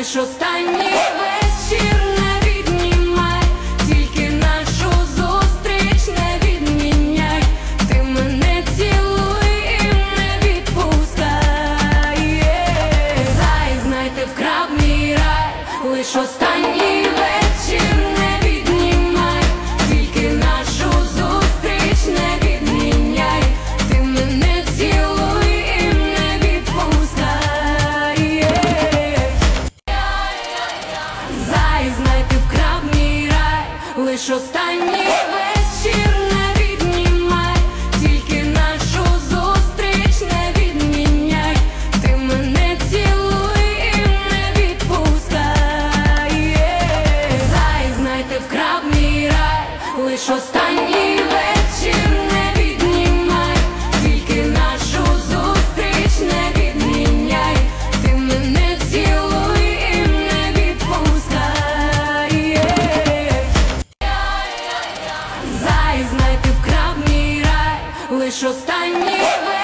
лиш останній вечір не віднімай, тільки нашу зустріч не відміняй. Ти мене цілуй і не відпускай. Зай, знай, ти вкрав мій рай, лиш останній вечір не віднімай, тільки нашу зустріч не відміняй. Ти мене цілуй і не відпускай. Зай, знай, ти вкрав мій рай, лиш останній вечір не віднімай, тільки нашу зустріч не відміняй. Ти мене цілуй і не відпускай. Зай, знай, ти вкрав мій рай, лиш останній вечір не віднімай, тільки нашу зустріч не відміняй. Ти мене цілуй і не відпускай. Зай, знай, ти вкрав мій рай, лиш останній вечір.